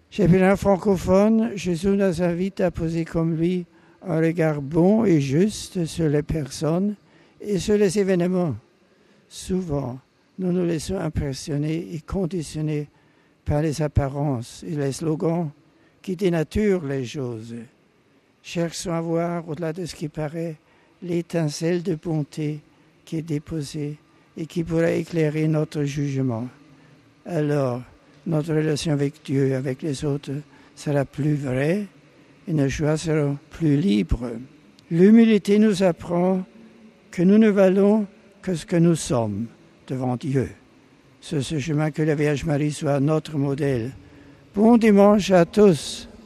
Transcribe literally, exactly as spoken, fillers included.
Chez les francophones, Jésus nous invite à poser comme lui un regard bon et juste sur les personnes et sur les événements. Souvent, nous nous laissons impressionner et conditionner par les apparences et les slogans qui dénaturent les choses. Cherchons à voir, au-delà de ce qui paraît, l'étincelle de bonté qui est déposée et qui pourrait éclairer notre jugement. Alors, notre relation avec Dieu et avec les autres sera plus vraie et nos choix seront plus libres. L'humilité nous apprend que nous ne valons que ce que nous sommes devant Dieu. C'est ce chemin que la Vierge Marie soit notre modèle. Bon dimanche à tous.